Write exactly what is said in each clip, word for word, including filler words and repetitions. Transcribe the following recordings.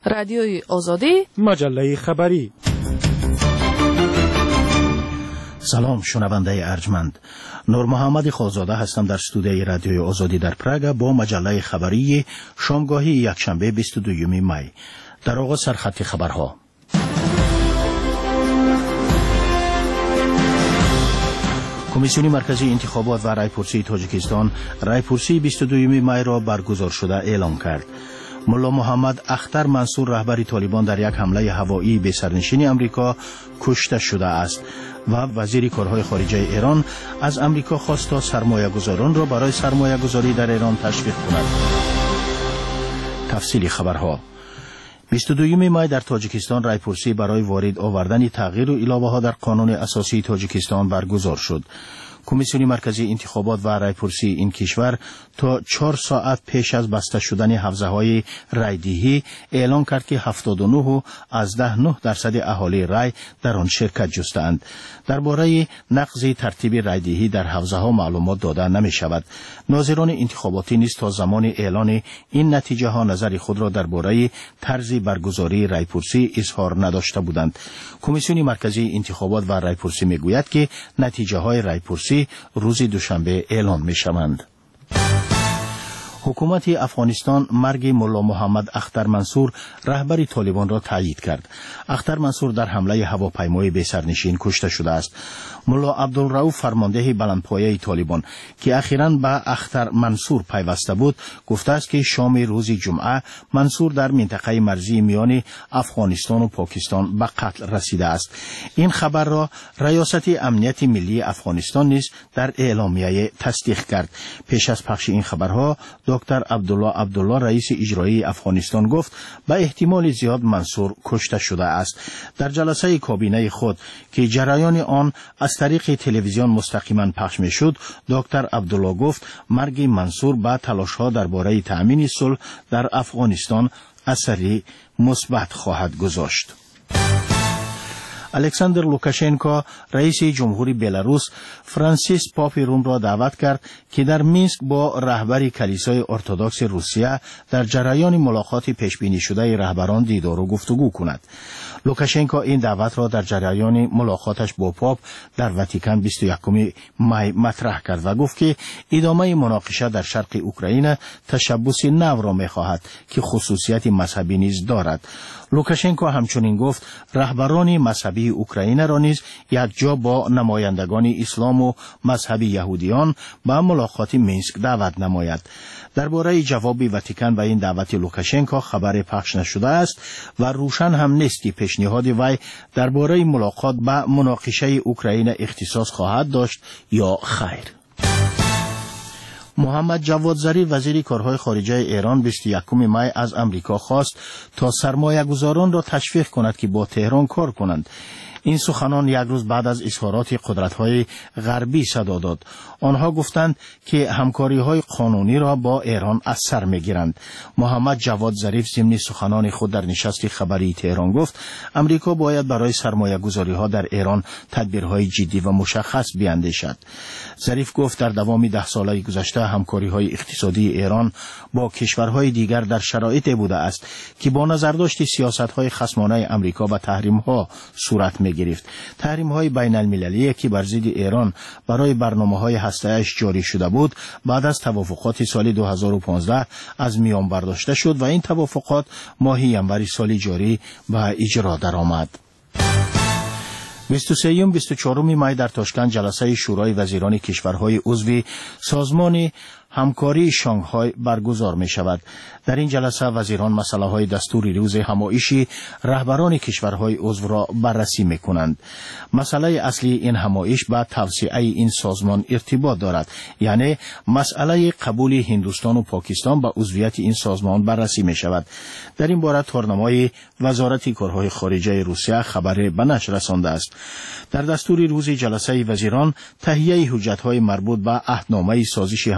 رادیوی آزادی، مجله خبری. سلام شنونده ارجمند، نور محمد خالزاده هستم در استودیوی رادیوی آزادی در پراگ با مجله خبری شامگاهی یکشنبه بیست و دوم می. در آغاز سرخط خبرها. کمیسیون مرکزی انتخابات و رایپرسی تاجیکستان رایپرسی بیست و دوم می را برگزار شده اعلام کرد. ملا محمد اختر منصور رهبر طالبان در یک حمله هوایی به سرنشین امریکا کشته شده است و وزیر کارهای خارجه ایران از امریکا خواست تا سرمایه‌گذاران را برای سرمایه‌گذاری در ایران تشویق کند. تفصیل خبرها. بیست و دوم می در تاجیکستان رایپرسی برای وارد آوردن تغییر و علاوه‌ها در قانون اساسی تاجیکستان برگزار شد. کمیسیون مرکزی انتخابات و رایپرسی این کشور تا چهار ساعت پیش از بسته شدن حوزه‌های رایدهی اعلام کرد که هفتاد و نه از ده و نه درصد اهالی رای در آن شرکت جستند. درباره نقض ترتیب رایدهی در حوزه‌ها معلومات داده نمی شود. ناظران انتخاباتی نیز تا زمان اعلان این نتیجه ها نظر خود را درباره طرز برگزاری رایپرسی اظهار نداشته بودند. کمیسیون مرکزی انتخابات و رایپرسی می گوید که نتیجه های رایپرسی روز دوشنبه اعلان می شوند. حکومت افغانستان مرگ ملا محمد اختر منصور رهبر طالبان را تایید کرد. اختر منصور در حمله هواپیمای بی سرنشین کشته شده است. ملا عبدالرؤوف فرمانده بلندپایه طالبان که اخیراً به اختر منصور پیوسته بود گفته است که شام روز جمعه منصور در منطقه مرزی میان افغانستان و پاکستان به قتل رسیده است. این خبر را ریاست امنیت ملی افغانستان نیز در اعلامیه تصدیق کرد. پیش از پخش این خبرها دکتر عبدالله عبدالله رئیس اجرایی افغانستان گفت به احتمال زیاد منصور کشته شده است. در جلسه کابینه خود که جریان آن از طریق تلویزیون مستقیما پخش میشد، دکتر عبدالله گفت مرگ منصور با تلاش‌ها درباره تأمین صلح در افغانستان اثری مثبت خواهد گذاشت. الکساندر لوکاشنکو رئیس جمهوری بلاروس فرانسیس پاپ روم را دعوت کرد که در مینسک با رهبر کلیسای ارتدوکس روسیه در جریان ملاقات پیش بینی شده رهبران دیدار و گفتگو کند. لوکاشنکو این دعوت را در جریان ملاقاتش با پاپ در واتیکان بیست و یکم می مطرح کرد و گفت که ادامه مناقشه در شرق اوکراین تشبث نو را می‌خواهد که خصوصیت مذهبی نیز دارد. لوکاشنکو همچنین گفت رهبران مذهبی اوکراین را نیز یک جا با نمایندگان اسلام و مذهب یهودیان به ملاقات مینسک دعوت نماید. درباره جواب واتیکان و این دعوت لوکاشنکو خبر پخش نشده است و روشن هم نیست که پیشنهاد وی درباره ملاقات با مناقشه اوکراین اختصاص خواهد داشت یا خیر. محمد جواد ظریف وزیر کارهای خارجه ایران بیست و یکم می از امریکا خواست تا سرمایه‌گذاران را تشویق کند که با تهران کار کنند. این سخنان یک روز بعد از اظهارات قدرت‌های غربی صدا داد. آنها گفتند که همکاری‌های قانونی را با ایران از سر می‌گیرند. محمد جواد ظریف ضمن سخنان خود در نشست خبری تهران گفت امریکا باید برای سرمایه‌گذاری‌ها در ایران تدبیرهای جدی و مشخص بیاندیشد. ظریف گفت در دوام ده ساله گذشته همکاری‌های اقتصادی ایران با کشورهای دیگر در شرایطی بوده است که با نظرداشت سیاست‌های خصمانه امریکا و تحریم‌ها صورت می گرفت. تحریم های بین المللی که بر ضد ایران برای برنامه های هسته‌اش جاری شده بود بعد از توافقات سال دو هزار و پانزده از میان برداشته شد و این توافقات ماه ینور سال جاری به اجرا درآمد. بیست و سه و بیست و چهار می در تاشکند جلسه شورای وزیران کشورهای عضو سازمان همکاری شانگهای برگزار می شود. در این جلسه وزیران مسئله های دستوری روز همایشی رهبران کشورهای عضو را بررسی می کنند. مسئله اصلی این همایش با توسعه این سازمان ارتباط دارد، یعنی مسئله قبول هندوستان و پاکستان به عضویت این سازمان بررسی می شود. در این باره تورنمای وزارت کارهای خارجه روسیه خبر به نشر رسانده است. در دستور روز جلسه وزیران تهیه حجت‌های مربوط به عهدنامه سازش همکاری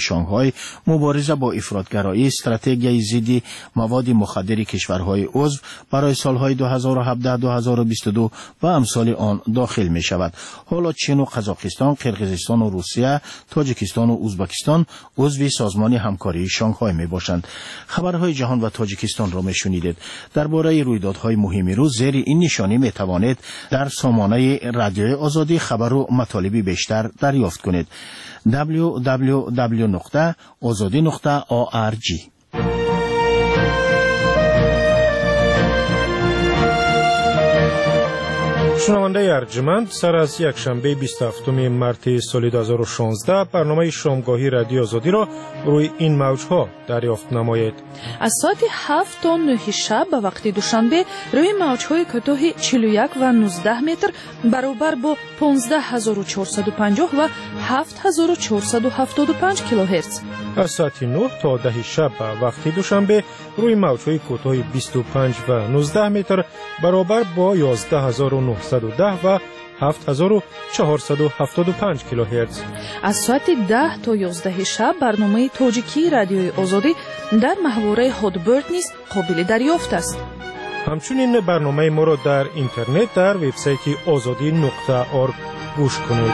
شانگهای مبارزه با افراطگرایی، استراتژی ضد مواد مخدر کشورهای عضو برای سالهای دو هزار و هفده دو هزار و بیست و دو و امثال آن داخل می شود. حالا چین و قزاقستان، قرقیزستان و روسیه، تاجیکستان و ازبکستان عضو سازمان همکاری شانگهای می باشند. خبرهای جهان و تاجیکستان را می شنیدید. درباره رویدادهای مهم روز زیر این نشانی می توانید در سامانه رادیوی آزادی خبر و مطالبی بیشتر دریافت کنید. دبلیو دبلیو دبلیو نقطه آزادی نقطه او آر جی. شنونده ارجمند، سر از یک شنبه بیست و هفتم مارس سال دو هزار و شانزده برنامه شامگاهی رادیو آزادی را روی این موجها دریافت نمایید. از ساعت هفت تا نه شب به وقت دوشنبه روی موجهای کوتاه چهل و یک و نوزده متر برابر با پانزده هزار و چهارصد و پنجاه و هفت هزار و چهارصد و هفتاد و پنج کیلوهرتز. از ساعت نه تا ده شب به وقت دوشنبه روی موجهای کوتاه بیست و پنج و نوزده متر برابر با یازده هزار و نهصد و ده و هفت هزار و چهارصد و هفتاد و پنج کیلوهرتز. از ساعت ده تا یازده شب برنامه تاجیکی رادیوی آزادی در محوره هادبرد نیز قابل دریافت است. همچنین برنامه ما را در اینترنت در وبسایت آزادی نقطه اورگ گوش کنید.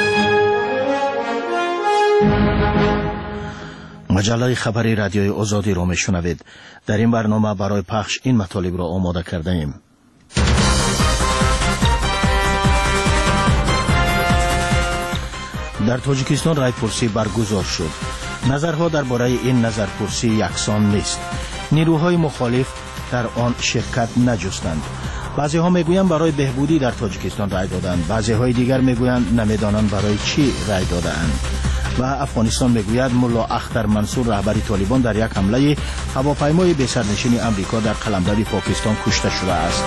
مجله خبری رادیوی آزادی را میشنوید. در این برنامه برای پخش این مطالب را آماده کرده ایم. در تاجیکستان رایپرسی برگزار شد. نظرها درباره این نظرپرسی یکسان نیست. نیروهای مخالف در آن شرکت نجستند. بعضی ها میگویند برای بهبودی در تاجیکستان رای دادند، بعضی های دیگر میگویند نمیدانند برای چی رای دادند. و افغانستان میگوید ملا اختر منصور رهبر طالبان در یک حمله هواپیمای بی سرنشین امریکا در قلمرو پاکستان کشته شده است.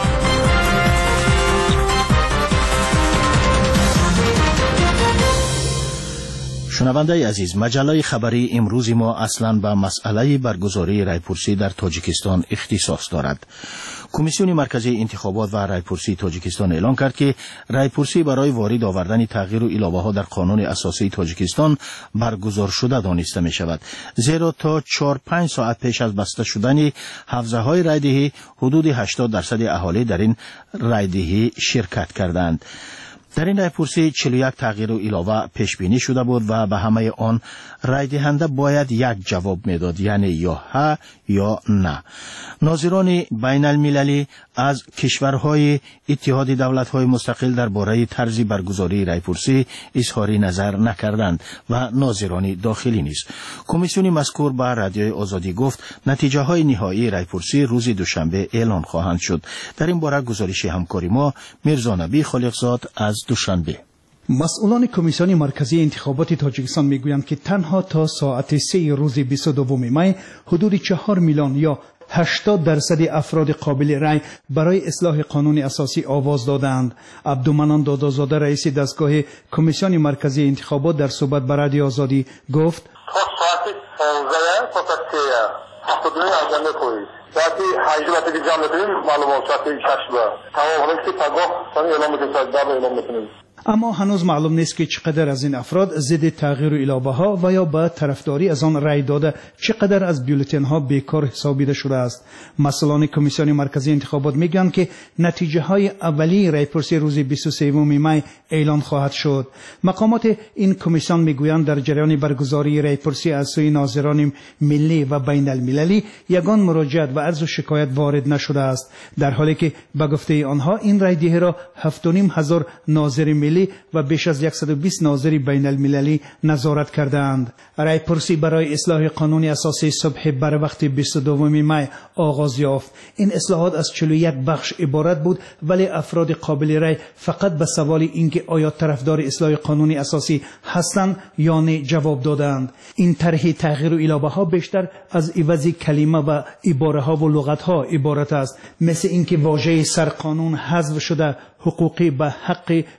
شنونده عزیز، مجله خبری امروز ما اصلاً به مسئله برگزاری رایپرسی در تاجیکستان اختصاص دارد. کمیسیون مرکزی انتخابات و رایپرسی تاجیکستان اعلام کرد که رایپرسی برای وارد آوردن تغییر و علاوه ها در قانون اساسی تاجیکستان برگزار شده دانسته می شود. زیرا تا چهار پنج ساعت پیش از بسته شدن حوزه های رایدهی حدود هشتاد درصد اهالی در این رایدهی شرکت کردند. در این رایپرسی چهل و یک تغییر و علاوه پیش بینی شده بود و به همه آن رای دهنده باید یک جواب میداد، یعنی یا ها یا نه. ناظران بین المللی از کشورهای اتحاد دولت‌های مستقل درباره طرز برگزاری رایپرسی اظهار نظر نکردند و ناظران داخلی نیز. کمیسیون مذکور به رادیوی آزادی گفت نتیجه های نهایی رایپرسی روز دوشنبه اعلان خواهند شد. در این باره گزارش همکاری ما میرزا نبی خالقزاد از دوشنبه. مسئولان کمیسیون مرکزی انتخابات تاجیکستان میگویند که تنها تا ساعت سه روز بیست و دوم می حدود چهار میلیون یا هشتاد درصد افراد قابل رای برای اصلاح قانون اساسی آواز دادند. عبدالمنان دادازاده رئیس دستگاه کمیسیون مرکزی انتخابات در صحبت با رادیو آزادی گفت ساعت پانزده فقط هفتاد و نه اجنده کنید. ساعتی هجده وقتی جمع کنیم معلومات ساعتی شش با تمام هنوز که پگاه سانی اعلام میکنیم ساعت ده اعلام میکنیم. اما هنوز معلوم نیست که چقدر از این افراد ضد تغییر و علاوه ها و یا با طرفداری از آن رای داده چقدر از بیولتن ها بیکار حسابیده شده است. مسئولان کمیسیون مرکزی انتخابات میگویند که نتیجه های اولیه رایپرسی روز بیست و سوم می اعلان خواهد شد. مقامات این کمیسیون میگویند در جریان برگزاری رایپرسی از سوی ناظران ملی و بین المللی یگان مراجعت و عرض و شکایت وارد نشده است، در حالی که به گفته آنها این رای دهی را هفت و نیم هزار ناظر ملی و بیش از صد و بیست ناظر بین المللی نظارت کردند. رایپرسی برای اصلاح قانون اساسی صبح بر وقت بیست و دوم می آغاز یافت. این اصلاحات از چهل و یک بخش عبارت بود، ولی افراد قابل رای فقط به سوال اینکه آیا طرفدار اصلاح قانون اساسی هستند یا نه جواب دادند. این طرح تغییر و علاوه ها بیشتر از عوض کلمه و عباره ها و لغت ها عبارت است، مثل اینکه واژه سرقانون حذف شده، حقوقی به حق شهروند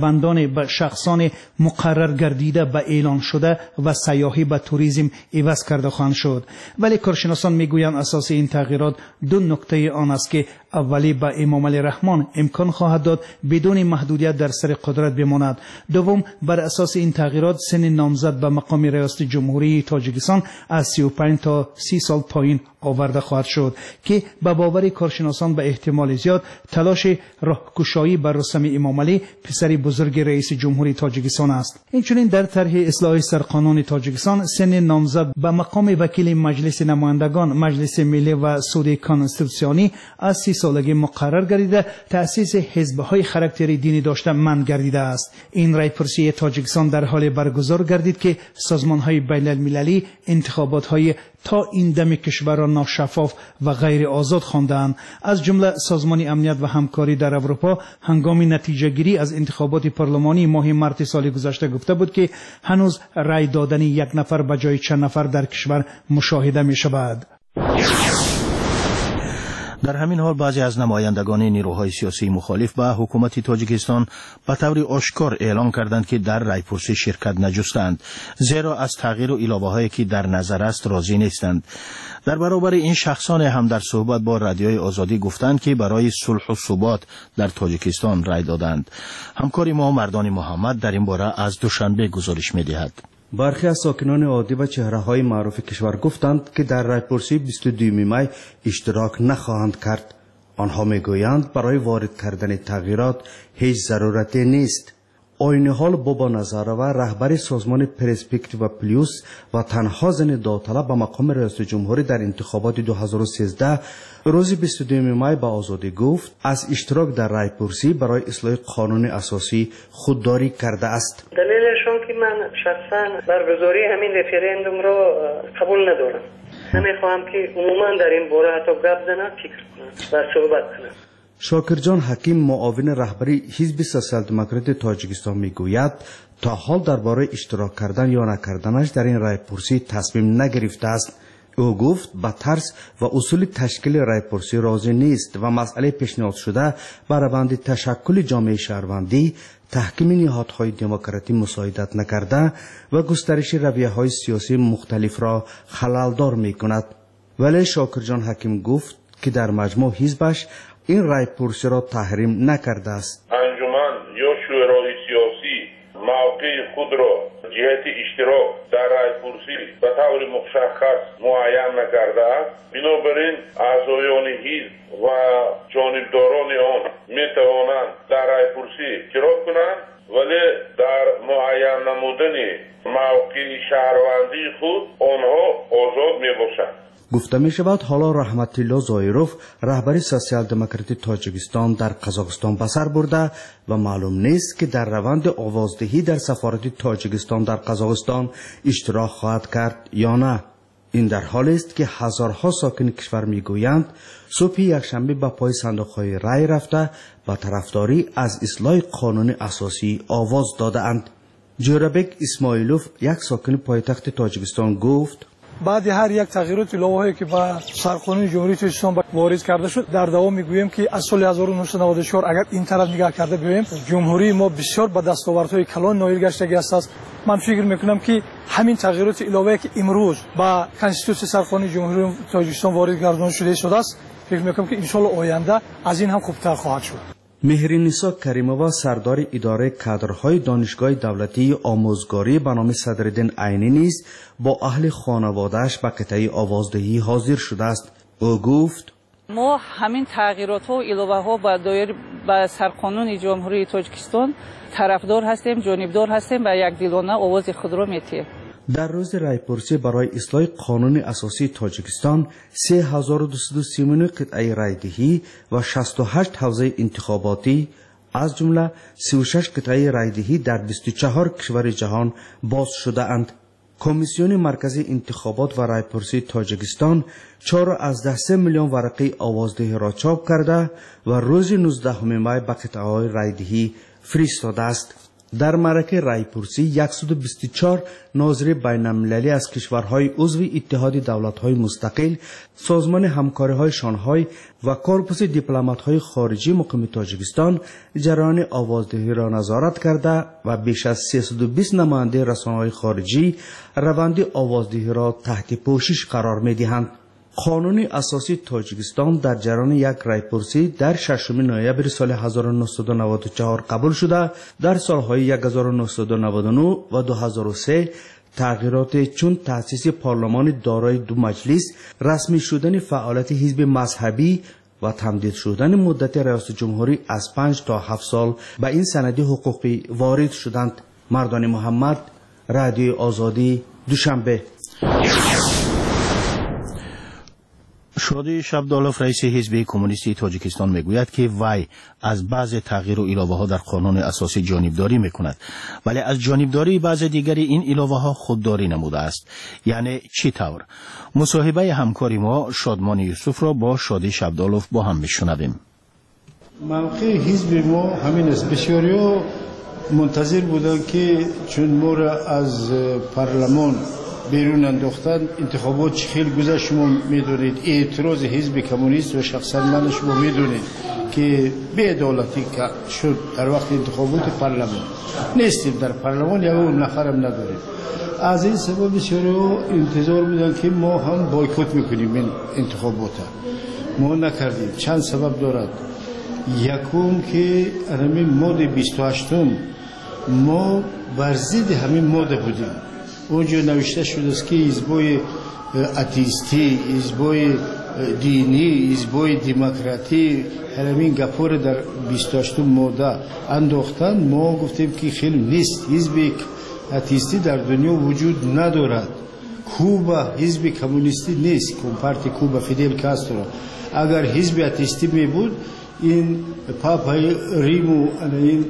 شهروندان به شخصان مقرر گردیده به اعلان شده و سیاحی به توریسم عوض کرده خواهند شد. ولی کارشناسان میگویند اساس این تغییرات دو نکته آن است که اولی به امام علی رحمان امکان خواهد داد بدون محدودیت در سر قدرت بماند. دوم بر اساس این تغییرات سن نامزد به مقام ریاست جمهوری تاجیکستان از سی و پنج تا سی سال پایین آورده خواهد شد که به باور کارشناسان به احتمال زیاد تلاش راهگشایی بر رسم امام علی پسر بزرگ رئیس جمهوری تاجیکستان است. اینچنین در طرح اصلاح سرقانون تاجیکستان سن نامزد به مقام وکیل مجلس نمایندگان، مجلس ملی و سود کانستیتوسیونی از سی سالگی مقرر گردیده تأسیس حزب‌های خاراکتری دینی داشته منع گردیده است. این رایپرسی تاجیکستان در حال برگزار گردید که سازمان‌های بین‌المللی انتخابات‌های تا این دم کشور را ناشفاف و غیر آزاد خواندند. از جمله سازمان امنیت و همکاری در اروپا هنگام نتیجه گیری از انتخابات پارلمانی ماه مارس سال گذشته گفته بود که هنوز رای دادن یک نفر به جای چند نفر در کشور مشاهده می شود. در همین حال بعضی از نمایندگان نیروهای سیاسی مخالف به حکومت تاجیکستان به طور آشکار اعلام کردند که در رایپرسی شرکت نجستند، زیرا از تغییر و علاوه‌هایی که در نظر است راضی نیستند. در برابر این شخصان هم در صحبت با رادیوی آزادی گفتند که برای صلح و ثبات در تاجیکستان رای دادند. همکار ما مردان محمد در این باره از دوشنبه گزارش می‌دهد. برخی از ساکنان عادی و چهره‌های معروف کشور گفتند که در رایپرسی بیست و دوم می اشتراک نخواهند کرد. آنها میگویند برای وارد کردن تغییرات هیچ ضرورتی نیست. آین حال بابا نظاروا رهبر سازمان پرسپکتیو پلیوس و تنها زن داوطلب به مقام رئیس جمهوری در انتخابات دو هزار و سیزده روز بیست و دوم می به آزادی گفت از اشتراک در رایپرسی برای اصلاح قانون اساسی خودداری کرده است. دلیلشون که من شخصا برگزاری همین رفراندوم را قبول ندارم. نمیخواهم که عموما در این باره حتی گپ زنم، فکر کنم و صحبت کنم. شاکرجان حکیم معاون رهبری حزب سوسیال دموکرات تاجیکستان میگوید تا حال درباره اشتراک کردن یا نکردنش در این رایپرسی تصمیم نگرفته است. او گفت با طرز و اصول تشکیل رایپرسی راضی نیست و مسئله پیشنهاد شده بر روند تشکل جامعه شهروندی تحکیم نهادهای دموکراتی مساعدت نکرده و گسترش رویه‌های سیاسی مختلف را خللدار می‌کند. ولی شاکرجان حکیم گفت که در مجموع حزبش این رایپرسی را تحریم نکرده است. انجمن یا شورای سیاسی موقع خود را جهت اشتراک در رایپرسی به طور مشخص معین نکرده است. بنابراین اعضایان حزب و جانبداران آن می توانند در رایپرسی اشتراک کنند، ولی در معین نمودن موقع شهروندی خود آنها آزاد می باشند. گفته می شود حالا رحمت الله زایروف رهبر سوسیال دموکرات تاجیکستان در قزاقستان به سر برده و معلوم نیست که در روند آوازدهی در سفارت تاجیکستان در قزاقستان اشتراک خواهد کرد یا نه. این در حالی است که هزارها ساکن کشور می گویند صبح یکشنبه به پای صندوق‌های رای رفته و طرفداری از اصلاح قانون اساسی آواز داده اند. جورابک اسماعیلوف یک ساکن پایتخت تاجیکستان گفت بعد هر یک تغییرات الهه‌ای که با سرقانون جمهوری تاجیکستان وارد کرده شد در دوام میگوییم که از سال هزار و نهصد و نود و چهار اگر این طرف نگاه کرده ببینیم جمهوری ما بسیار با دستاوردهای کلان نایل گشته است. من فکر میکنم که همین تغییرات الهه‌ای که امروز با کانستیتوسیون سرقانون جمهوری تاجیکستان وارد گردانده شده شده است، فکر میکنم که ان شاء الله آینده از این هم خوبتر خواهد شد. مهرنیسا کریمووا سردار اداره کادرهای دانشگاه دولتی آموزگاری به نام صدرالدین عینی نیز با اهل خانواده‌اش به قطعه آوازدهی حاضر شده است. او گفت ما همین تغییرات و الهه ها با دایر با سرقانون جمهوری تاجیکستان طرفدار هستیم، جانبدار هستیم و یک دلانه آواز خود را می‌تیم. در روز رایپرسی برای اصلاح قانون اساسی تاجیکستان سه هزار و دویست و سی و نه قطعه رایدهی و شصت و هشت حوزه انتخاباتی از جمله سی و شش قطعه رایدهی در بیست و چهار کشور جهان باز شده اند. کمیسیون مرکزی انتخابات و رایپرسی تاجیکستان چهار از سه میلیون ورقه آوازدهی را چاپ کرده و روز نوزدهم می به قطعه رایدهی فرستاده است. در معرکه رایپرسی صد و بیست و چهار ناظر بین المللی از کشورهای عضو اتحاد دولت‌های مستقل، سازمان همکاری‌های شانگهای و کورپوس دیپلمات‌های خارجی مقیم تاجیکستان جریان آوازدهی را نظارت کرده و بیش از سیصد و بیست نماینده رسانه‌های خارجی روند آوازدهی را تحت پوشش قرار می‌دهند. قانون اساسی تاجیکستان در جریان یک رایپرسی در ششم نوامبر سال هزار و نهصد و نود و چهار قبول شده. در سالهای هزار و نهصد و نود و نه و دو هزار و سه تغییرات چون تأسیس پارلمان دارای دو مجلس، رسمی شدن فعالیت حزب مذهبی و تمدید شدن مدت ریاست جمهوری از پنج تا هفت سال به این سند حقوقی وارد شدند. مردان محمد، رادیو آزادی، دوشنبه. شادی شبدالوف رئیس حزب کمونیستی تاجیکستان میگوید که وی از بعض تغییر و علاوه ها در قانون اساسی جانبداری میکند، ولی از جانبداری بعض دیگری این علاوه ها خودداری نموده است. یعنی چی طور؟ مصاحبه همکاری ما شادمان یوسف را با شادی شبدالوف با هم میشنویم. موقع حزب ما همین است. بسیاری منتظر بودند که چون ما را از پارلمان بیرون انداختن، انتخابات چه خیلی گذشت شما میدونید. اعتراض حزب کمونیست و شخصا من شما میدونید که بی‌عدالتی شد در وقت انتخابات پارلمان. نیستیم در پارلمان، یا اون نفرم نداریم. از این سبب بسیاری انتظار بودن که ما هم بایکوت میکنیم این انتخابات. ما نکردیم. چند سبب دارد. یکم که همین ماده بیست و هشتم ما بر ضد همین ماده بودیم. اونجا نوشته شده است که حزبای اتیستی، حزبای دینی، حزبای دموکراتی همین گپور در بیست و هشتم ماده انداختن. ما گفتیم که خیلی نیست. حزب اتیستی در دنیا وجود ندارد. کوبا حزب کمونیستی نیست. کمپارتی کوبا فیدل کاسترو اگر حزب اتیستی می بود، این پاپای ریمو این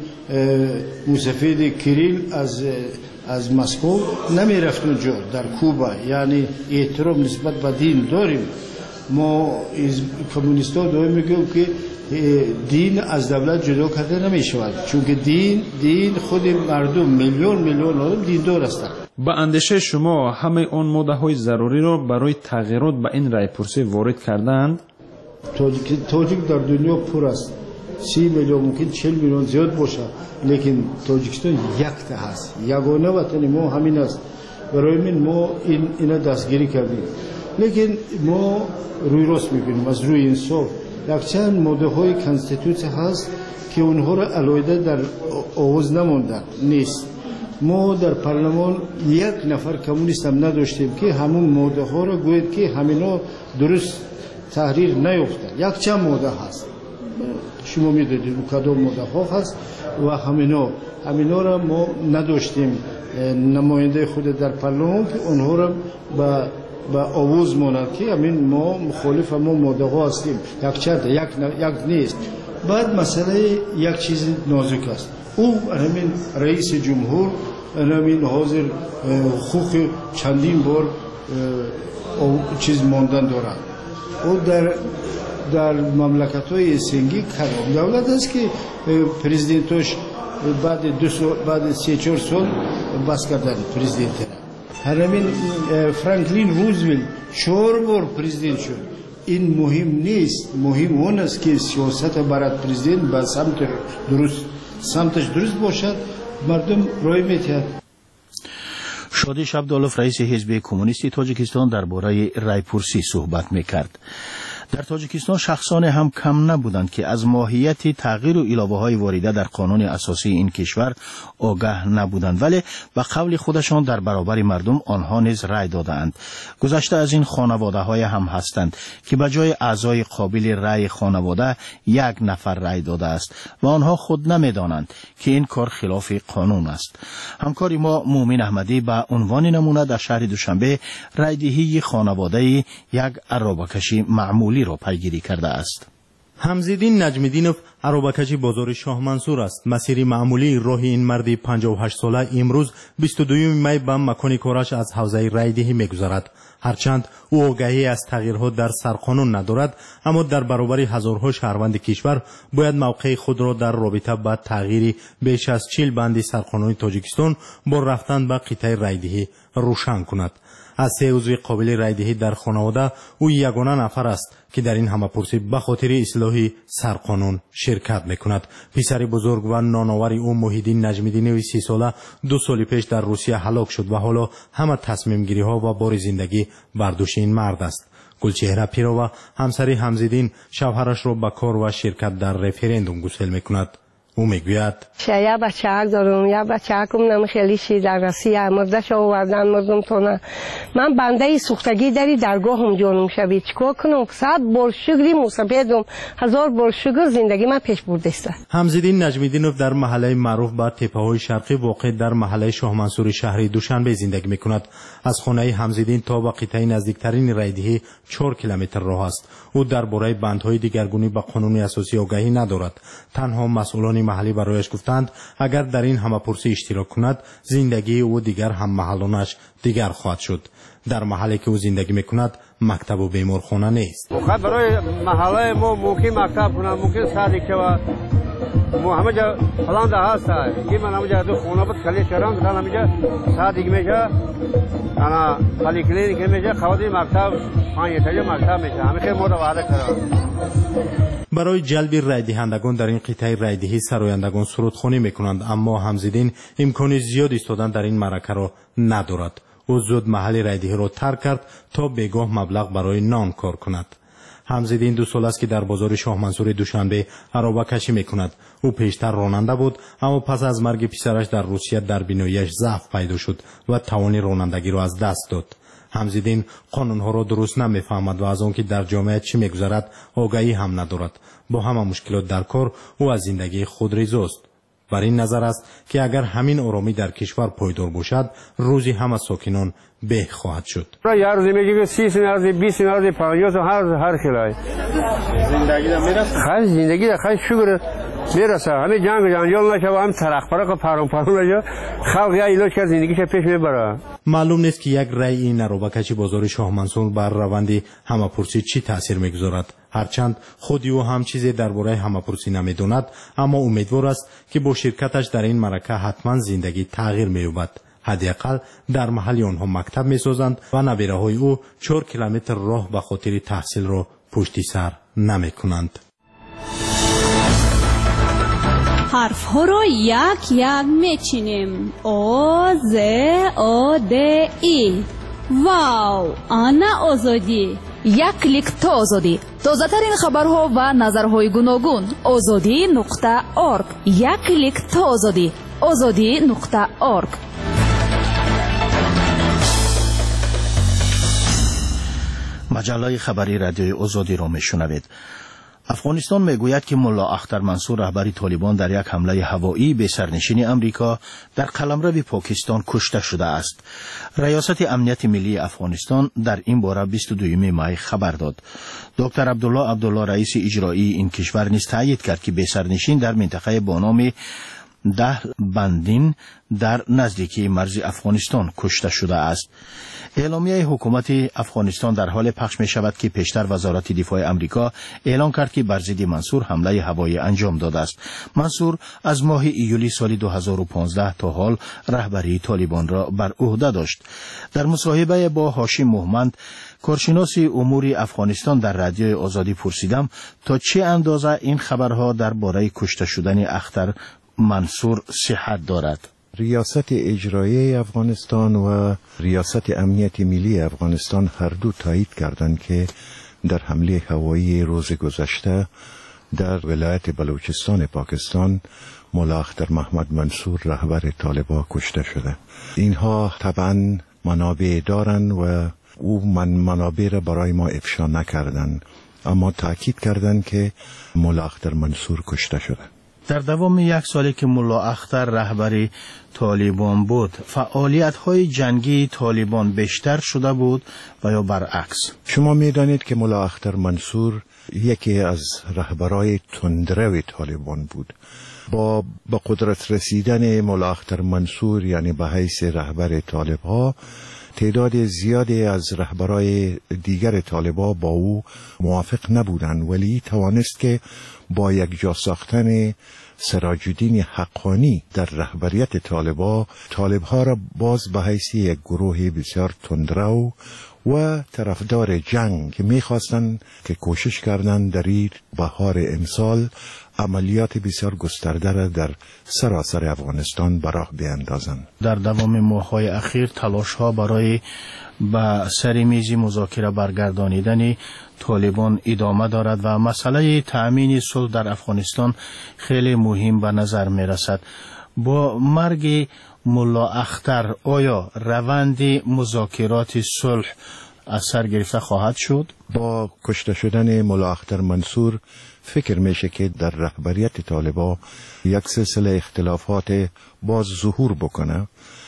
موسفید کریل از از مسکو نمی رفت اونجا در کوبا. یعنی احترام نسبت به دین داریم. ما کمونیستا دائم میگیم که دین از دولت جدا کرده نمی شود، چون که دین دین خود مردم میلیون میلیون آدم دیندار هستند. با اندیشه شما همه اون ماده های ضروری را برای تغییرات به این رایپرسی وارد کردند؟ تاجیک تاجیک در دنیا پر است. سی میلیون ممکن چهل میلیون زیاد باشه، لیکن تاجیکستان یک تا هست. یگانه وطن ما همین است. برای من ما این اینا دستگیری کردیم. لیکن ما روی راست میبینیم از روی انصاف. یک چند ماده های کانستیتوسی هست که اونها را علیحده در آواز نموندن نیست. ما در پارلمان یک نفر کمونیست هم نداشتیم که همون ماده ها را گوید که همینا درست تحریر نیفتن. یک چند ماده هست، شما میدونید کدام ماده ها هست و همینا همینا را ما نداشتیم نماینده خود در پارلمان که اونها را با با آواز ماند که همین ما مخالف ما ماده ها هستیم. یک چند یک یک نیست. بعد مسئله یک چیز نازک است. او همین رئیس جمهور همین حاضر حقوق چندین بار چیز ماندن دارد. او در در مملکت‌های سنگی دولت است که پرزیدنتش بعد دو سال بعد سه چهار سال بس کردن پرزیدنت. همین فرانکلین روزولت چهار بار پرزیدنت شد. این مهم نیست. مهم اون است که سیاست برای پرزیدنت به سمت درست سمتش درست باشد، مردم رای می‌دهند. شادی شبدالوف رئیس حزب کمونیستی تاجیکستان درباره رایپرسی صحبت میکرد. در تاجیکستان شخصان هم کم نبودند که از ماهیت تغییر و علاوه های وارده در قانون اساسی این کشور آگاه نبودند، ولی به قول خودشان در برابر مردم آنها نیز رای دادند. گذشته از این خانواده های هم هستند که به جای اعضای قابل رای خانواده یک نفر رای داده است و آنها خود نمیدانند که این کار خلاف قانون است. همکاری ما مومن احمدی به عنوان نمونه در شهر دوشنبه رایدهی خانواده یک عرابه‌کشی معمولی را پیگیری کرده است. حمزالدین نجمیدینوف عروبکچی بازار شاه منصور است. مسیر معمولی راه این مرد پنجاه و هشت ساله امروز بیست و دوم می به مکان کارش از حوزه رایدهی میگذرد. هرچند او آگاهی از تغییرها در سرقانون ندارد، اما در برابر هزارها شهروند کشور باید موقع خود را در رابطه با تغییر بیش از چهل بند سرقانون تاجیکستان با رفتن به قطعه رایدهی روشن کند. از سه عضو قابل رایدهی در خانواده او یگانه نفر است که در این همه‌پرسی به خاطر اصلاح سرقانون شرکت میکند. پسر بزرگ و نانآور او محیدین نجمیدینوف سی ساله دو سال پیش در روسیه هلاک شد و حالا همه تصمیم گیری ها و بار زندگی بر دوش این مرد است. گلچهره پیرova همسر حمزالدین شوهرش را به کار و شرکت در رفرندوم گسیل میکند. او میگوید یه بچه‌ک دارم، یه بچه‌کم نمی خیلی شی در روسیه مردش آوردن مردم تونه. من بنده سوختگی داری درگاهم جانم شوی چیکار کنم؟ صد بار شکری موسیقیدم، هزار بار شکر زندگی من پیش برده است. حمزالدین نجمیدینوف در محله معروف به تپه‌های شرقی واقع در محله شاه منصور شهری دوشنبه زندگی میکند. از خانه حمزالدین تا به قطعه نزدیکترین رایدهی چهار کیلومتر راه است. او درباره بندهای دیگرگونی به قانون اساسی آگاهی ندارد. تنها مسئولان محلی برایش گفتند اگر در این همه‌پرسی اشتراک کند زندگی او دیگر هم محلانش دیگر خواهد شد. در محلی که او زندگی میکند مکتب و بیمارخانه نیست. برای محله ما ممکن مکتب کنم، ممکن سالی که ما همه جا فلان ده هست که من همه جا دو خونه بود خالی کردم که همه جا سادی میشه انا خالی کلینیک میشه خوادی مکتب پنج تا مکتب میشه همه که ما رو وعده کردم. برای جلب رایدهندگان در این قطعه رایدهی سرایندگان سرودخوانی میکنند، اما حمزالدین امکان زیاد ایستادن در این معرکه را ندارد. او زود محل رایدهی را ترک کرد تا بگاه مبلغ برای نان کار کند. حمزالدین دو سال است که در بازار شاه منصور دوشنبه عربه کشی میکند. او پیشتر راننده بود، اما پس از مرگ پسرش در روسیه در بیناییش ضعف پیدا شد و توان رانندگی را از دست داد. حمزالدین قانونها را درست نمیفهمد و از آن که در جامعه چی میگذرد آگاهی هم ندارد. با همه مشکلات در کار او از زندگی خود رضاست. بر این نظر است که اگر همین آرامی در کشور پایدار باشد روزی همه ساکنان به خواهد شد. یه روزی میگه که سی سال از بیست سال از پنجاه هر هر خلای زندگی دا میرسه. خیلی زندگی دا خیلی شکر میرسه. همه جنگ جنجال نشه و هم طرق پرق پرام پرام نشه. خلق یا ایلاش که زندگیش پیش میبره. معلوم نیست که یک رای این عروبکچی بازار شاه منصور بر روند همه‌پرسی چی تاثیر میگذارد. هرچند خودی او هم چیزی درباره همه‌پرسی نمیداند، اما امیدوار است که با شرکتش در این معرکه حتما زندگی تغییر مییابد. حداقل در محل آنها مکتب میسازند و نبیره‌های او چهار کیلومتر راه به خاطر تحصیل را پشت سر نمیکنند. حرف ها رو یک یک میچینیم. او ز او د ای. واو، آنا آزادی. یک کلیک تا آزادی. تازه ترین خبرها و نظرهای گوناگون. آزادی نقطه ارگ. یک کلیک تا آزادی. آزادی نقطه ارگ. مجله خبری رادیوی آزادی را میشنوید. افغانستان میگوید که ملا اختر منصور رهبر طالبان در یک حمله هوایی به سرنشین امریکا در قلمرو پاکستان کشته شده است. ریاست امنیت ملی افغانستان در این باره بیست و دوم می خبر داد. دکتر عبدالله عبدالله رئیس اجرایی این کشور نیز تایید کرد که به سرنشین در منطقه با نام ده بندین در نزدیکی مرز افغانستان کشته شده است. اعلامیه حکومت افغانستان در حال پخش می شود که پیشتر وزارت دفاع امریکا اعلام کرد که بر ضد منصور حمله هوایی انجام داده است. منصور از ماه ایولی سال دو هزار و پانزده تا حال رهبری طالبان را بر عهده داشت. در مصاحبه با هاشم محمد، کارشناس امور افغانستان، در رادیو آزادی پرسیدم تا چه اندازه این خبرها درباره کشته شدن اختر منصور صحت دارد. ریاست اجرایی افغانستان و ریاست امنیت ملی افغانستان هر دو تایید کردند که در حمله هوایی روز گذشته در ولایت بلوچستان پاکستان ملا اختر محمد منصور رهبر طالبان کشته شده. اینها طبعا منابع دارند و او من منابع را برای ما افشا نکردند، اما تاکید کردند که ملا اختر منصور کشته شده. در دوام یک سالی که ملا اختر رهبر طالبان بود، فعالیت‌های جنگی طالبان بیشتر شده بود و یا برعکس؟ شما می‌دانید که ملا اختر منصور یکی از رهبرای تندرو طالبان بود. با به قدرت رسیدن ملا اختر منصور یعنی به حیث رهبر طالبها، تعداد زیادی از رهبرای دیگر طالبا با او موافق نبودند، ولی توانست که با یک جا ساختن سراج الدین حقانی در رهبریت طالبا، طالبها را باز به حیث یک گروه بسیار تندرو و طرفدار جنگ که میخواستند که کوشش کردند در این بهار امسال عملیات بسیار گسترده را در سراسر افغانستان به راه بیاندازند. در دوام ماه‌های اخیر تلاش‌ها برای به سر میز مذاکره برگردانیدن طالبان ادامه دارد و مسئله تأمین صلح در افغانستان خیلی مهم به نظر می رسد. با مرگ ملا اختر آیا روند مذاکرات صلح از سر گرفته خواهد شد؟ با کشته شدن ملا اختر منصور فکر میشه که در رهبریت طالبا یک سلسله اختلافات باز ظهور بکنه،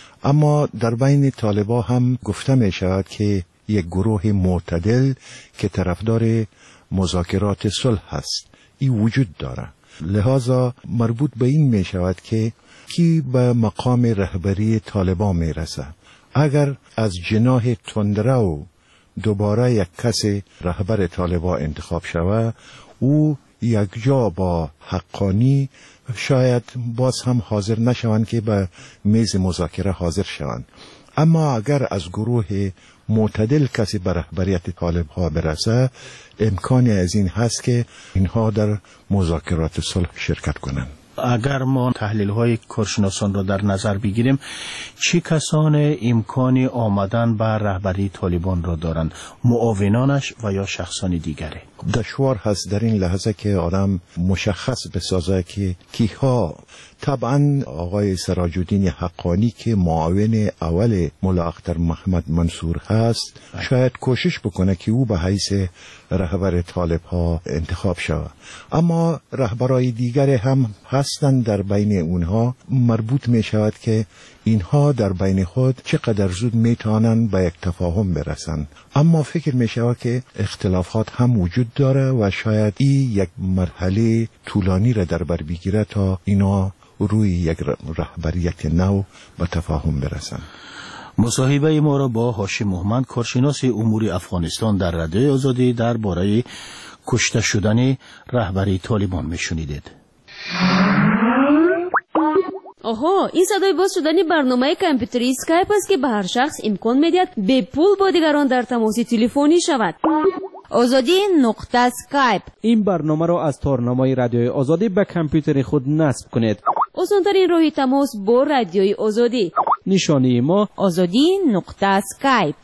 اما در بین طالبا هم گفته می شود که یک گروه معتدل که طرفدار مذاکرات صلح هست این وجود داره. لذا مربوط به این می شود که کی به مقام رهبری طالبا می رسه. اگر از جناح تندرو دوباره یک کس رهبر طالبا انتخاب شود، او یک جا با حقانی شاید باز هم حاضر نشوند که به میز مذاکره حاضر شوند. اما اگر از گروه معتدل کسی به رهبریت طالب ها برسه، امکانی از این هست که اینها در مذاکرات صلح شرکت کنند. اگر ما تحلیل های کارشناسان را در نظر بگیریم، چه کسان امکان آمدن به رهبری طالبان را دارند؟ معاونانش و یا شخصان دیگره؟ دشوار هست در این لحظه که آدم مشخص بسازه که کیها. طبعا آقای سراج الدین حقانی که معاون اول ملا اختر محمد منصور هست شاید کوشش بکنه که او به حیث رهبر طالب ها انتخاب شود، اما رهبرای دیگر هم هستند در بین اونها. مربوط می شود که اینها در بین خود چقدر زود می توانند به یک تفاهم برسند. اما فکر می شود که اختلافات هم وجود داره و شاید این یک مرحله طولانی را در بر بگیره تا اینا روی یک رهبریت نو به تفاهم برسند. مصاحبه ما را با هاشم محمد، کارشناس امور افغانستان در رادیوی آزادی درباره کشته شدن رهبری طالبان میشنیدید. آها، این صدای باز شدن برنامه کامپیوتری اسکایپ است که به هر شخص امکان میدهد به پول با دیگران در تماس تلفنی شود. آزادی نقطه اسکایپ. این برنامه را از تارنمای رادیوی آزادی به کامپیوتر خود نصب کنید. آسان‌ترین راه تماس با رادیوی آزادی. نشانی ما آزادی نقطه اسکایپ.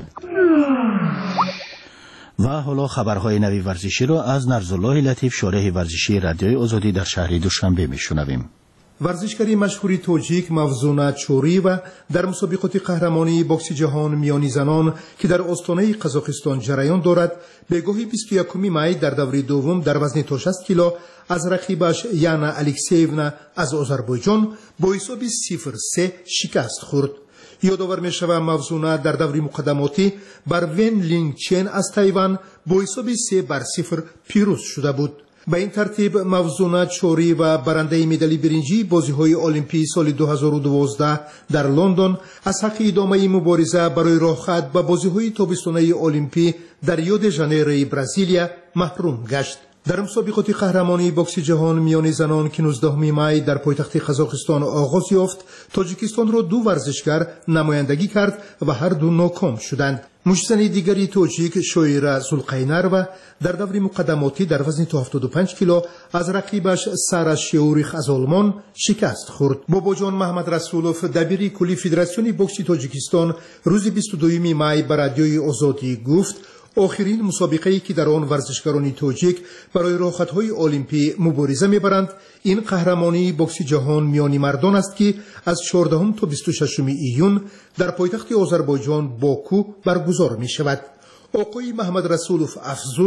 و حالا خبرهای نوی ورزشی را از نرزالله لطیف، شارح ورزشی رادیوی آزادی در شهر دوشنبه میشنویم. ورزشکاری مشهوری توجیک مفزونا چوری و در مسابقات قهرمانی بوکس جهان میانی زنان که در استانه قزاقستان جریان دارد، به گاهی بیست و یکم می در دوره دوم در وزن تا شصت کیلو از رقیبش یانا الکسیونا از آذربایجان با حساب صفر سه شکست خورد. یادآور می شود مفزونا در دوره مقدماتی بر ون لینگ چن از تایوان با حساب سه بر صفر پیروز شده بود. به این ترتیب مفزونا چوری و برنده مدال برنجی بازی‌های المپی سال دو هزار و دوازده در لندن از حق ادامه مبارزه برای راه‌خط به بازی‌های تابستانه المپی در ریو د ژانیرو برزیلیا محروم گشت. در مسابقات قهرمانی بوکس جهان میان زنان که نوزدهم می در پایتخت قزاقستان آغاز یافت، تاجیکستان را دو ورزشکار نمایندگی کرد و هر دو ناکام شدند. مشتزن دیگری توجیک شویرا زولقینر و در دوره مقدماتی در وزن تا هفتاد و پنج کیلو از رقیبش سارا شیوریخ از آلمان شکست خورد. باباجان محمد رسولوف دبیر کلی فدراسیون بوکس تاجیکستان روز بیست و دوم می بر رادیوی آزادی گفت آخرین مسابقه‌ای که در آن ورزشکاران توجیک برای راه‌خط‌های المپی مبارزه می‌برند، این قهرمانی بوکس جهان میانی مردان است که از چهاردهم تا بیست و ششم ایون در پایتخت آذربایجان باکو برگزار می‌شود. آقای محمد رسولوف افزود: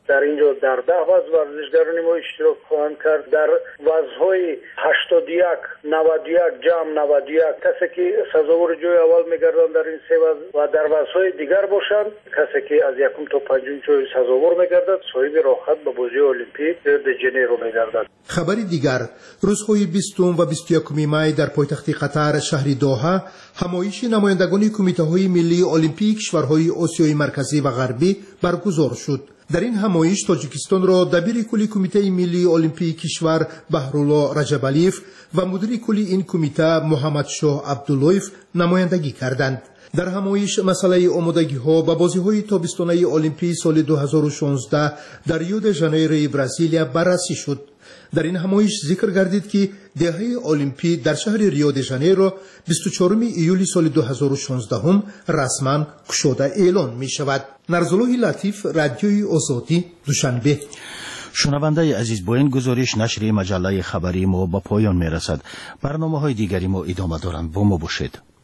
در اینجا در ده وز ورزشگران ما اشتراک خواهند کرد. در وزهای هشتاد و یک نود و یک جمع نود و یک کسی که سزاوار جای اول میگردند در این سه وز و در وزهای دیگر باشند کسی که از یکم تا پنجم جای سزاوار میگردد صاحب راحت به بازی المپیک در ژنو میگردد. خبری دیگر روزهای بیستم و بیست و یکم می در پایتخت قطر شهر دوحه همایش نمایندگان کمیته‌های ملی المپیک کشورهای آسیای مرکزی و غربی برگزار شد. در این همایش تاجیکستان را دبیر کلی کمیته ملی المپیک کشور بهرالله رجبالیف و مدیر کلی این کمیته محمد شاه عبداللهیف نمایندگی کردند. در همایش مسئله آمادگی ها به بازی های تابستانه المپیک سال دو هزار و شانزده در ریو د ژانیرو برزیل بررسی شد. در این همایش ذکر گردید که دهه المپیک در شهر ریو د ژانیرو بیست و چهارم ایول سال دو هزار و شانزده هم رسما گشوده اعلان می شود. نرزالله لطیف، رادیوی آزادی، دوشنبه. شنونده عزیز، با این گزارش نشر مجله خبری ما با پایان می رسد. برنامه های دیگری ما ادامه دارند. با ما باشید.